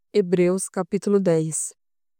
Hebreus capítulo 10.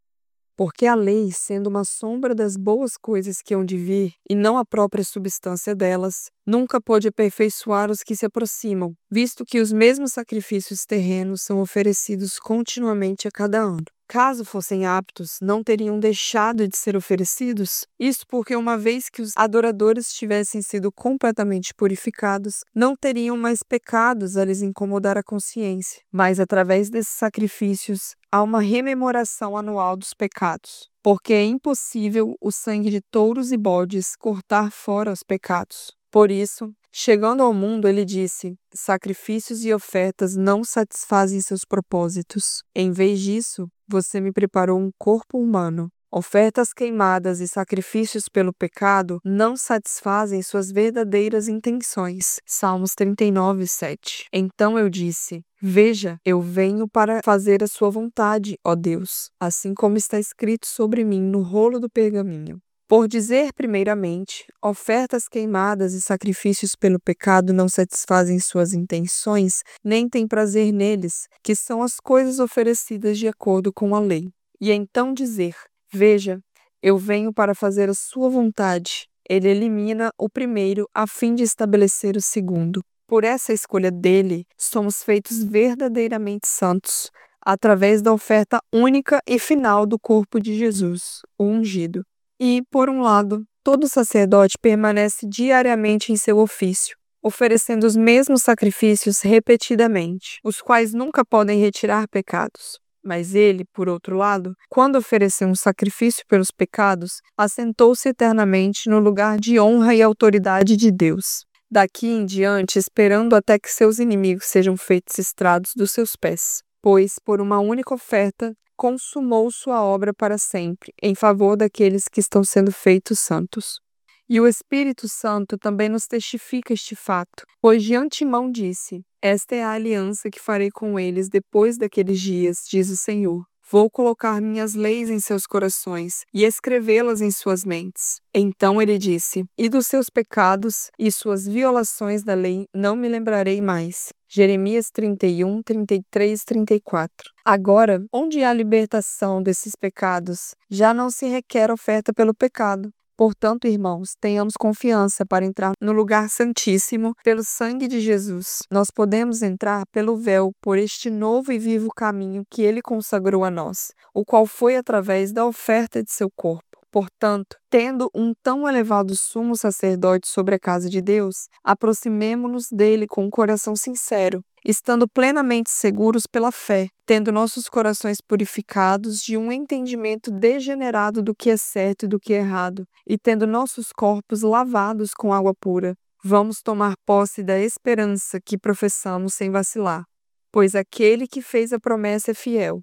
Porque a lei, sendo uma sombra das boas coisas que hão de vir, e não a própria substância delas, nunca pôde aperfeiçoar os que se aproximam, visto que os mesmos sacrifícios terrenos são oferecidos continuamente a cada ano. Caso fossem aptos, não teriam deixado de ser oferecidos? Isto porque, uma vez que os adoradores tivessem sido completamente purificados, não teriam mais pecados a lhes incomodar a consciência. Mas, através desses sacrifícios, há uma rememoração anual dos pecados. Porque é impossível o sangue de touros e bodes cortar fora os pecados. Por isso, chegando ao mundo, ele disse: sacrifícios e ofertas não satisfazem seus propósitos. Em vez disso, você me preparou um corpo humano. Ofertas queimadas e sacrifícios pelo pecado não satisfazem suas verdadeiras intenções. Salmos 39, 7. Então eu disse: veja, eu venho para fazer a sua vontade, ó Deus, assim como está escrito sobre mim no rolo do pergaminho. Por dizer, primeiramente, ofertas queimadas e sacrifícios pelo pecado não satisfazem suas intenções, nem têm prazer neles, que são as coisas oferecidas de acordo com a lei. E então dizer: veja, eu venho para fazer a sua vontade. Ele elimina o primeiro a fim de estabelecer o segundo. Por essa escolha dele, somos feitos verdadeiramente santos, através da oferta única e final do corpo de Jesus, o ungido. E, por um lado, todo sacerdote permanece diariamente em seu ofício, oferecendo os mesmos sacrifícios repetidamente, os quais nunca podem retirar pecados. Mas ele, por outro lado, quando ofereceu um sacrifício pelos pecados, assentou-se eternamente no lugar de honra e autoridade de Deus. Daqui em diante, esperando até que seus inimigos sejam feitos estrados dos seus pés. Pois, por uma única oferta, consumou sua obra para sempre, em favor daqueles que estão sendo feitos santos. E o Espírito Santo também nos testifica este fato, pois de antemão disse: esta é a aliança que farei com eles depois daqueles dias, diz o Senhor. Vou colocar minhas leis em seus corações e escrevê-las em suas mentes. Então ele disse: e dos seus pecados e suas violações da lei não me lembrarei mais. Jeremias 31, 33, 34. Agora, onde há libertação desses pecados, já não se requer oferta pelo pecado. Portanto, irmãos, tenhamos confiança para entrar no lugar santíssimo pelo sangue de Jesus. Nós podemos entrar pelo véu por este novo e vivo caminho que ele consagrou a nós, o qual foi através da oferta de seu corpo. Portanto, tendo um tão elevado sumo sacerdote sobre a casa de Deus, aproximemo-nos dele com um coração sincero, estando plenamente seguros pela fé, tendo nossos corações purificados de um entendimento degenerado do que é certo e do que é errado, e tendo nossos corpos lavados com água pura. Vamos tomar posse da esperança que professamos sem vacilar, pois aquele que fez a promessa é fiel.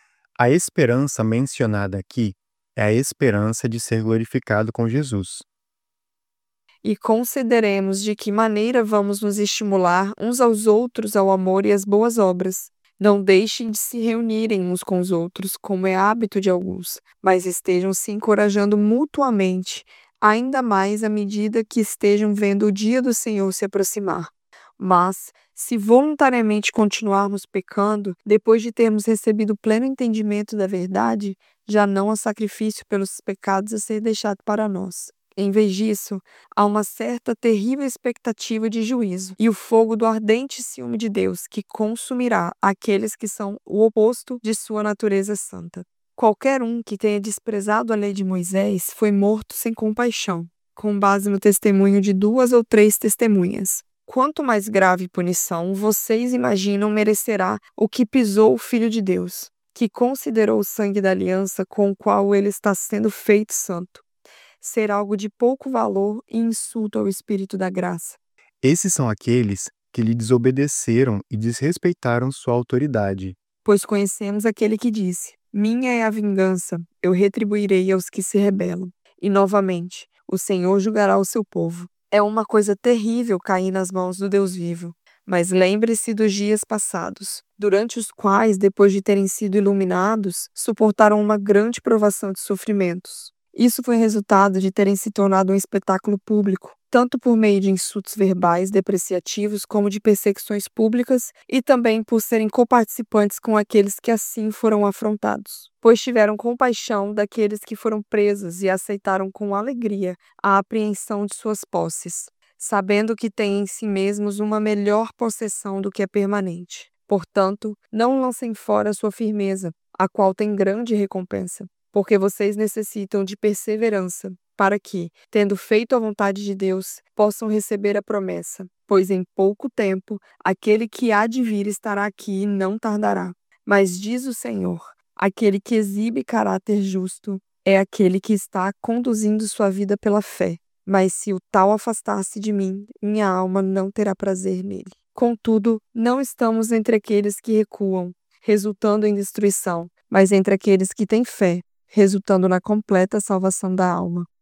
A esperança mencionada aqui é a esperança de ser glorificado com Jesus. E consideremos de que maneira vamos nos estimular uns aos outros ao amor e às boas obras. Não deixem de se reunirem uns com os outros, como é hábito de alguns, mas estejam se encorajando mutuamente, ainda mais à medida que estejam vendo o dia do Senhor se aproximar. Mas, se voluntariamente continuarmos pecando, depois de termos recebido pleno entendimento da verdade, já não há sacrifício pelos pecados a ser deixado para nós. Em vez disso, há uma certa terrível expectativa de juízo e o fogo do ardente ciúme de Deus, que consumirá aqueles que são o oposto de sua natureza santa. Qualquer um que tenha desprezado a lei de Moisés foi morto sem compaixão, com base no testemunho de 2 ou 3 testemunhas. Quanto mais grave punição vocês imaginam merecerá o que pisou o Filho de Deus, que considerou o sangue da aliança com o qual ele está sendo feito santo ser algo de pouco valor e insulto ao Espírito da graça? Esses são aqueles que lhe desobedeceram e desrespeitaram sua autoridade. Pois conhecemos aquele que disse: minha é a vingança, eu retribuirei aos que se rebelam. E novamente, o Senhor julgará o seu povo. É uma coisa terrível cair nas mãos do Deus vivo. Mas lembre-se dos dias passados, durante os quais, depois de terem sido iluminados, suportaram uma grande provação de sofrimentos. Isso foi resultado de terem se tornado um espetáculo público, tanto por meio de insultos verbais depreciativos como de perseguições públicas, e também por serem coparticipantes com aqueles que assim foram afrontados, pois tiveram compaixão daqueles que foram presos e aceitaram com alegria a apreensão de suas posses, sabendo que têm em si mesmos uma melhor possessão do que é permanente. Portanto, não lancem fora sua firmeza, a qual tem grande recompensa, porque vocês necessitam de perseverança, para que, tendo feito a vontade de Deus, possam receber a promessa. Pois em pouco tempo, aquele que há de vir estará aqui e não tardará. Mas diz o Senhor, aquele que exibe caráter justo é aquele que está conduzindo sua vida pela fé. Mas se o tal afastar-se de mim, minha alma não terá prazer nele. Contudo, não estamos entre aqueles que recuam, resultando em destruição, mas entre aqueles que têm fé, resultando na completa salvação da alma.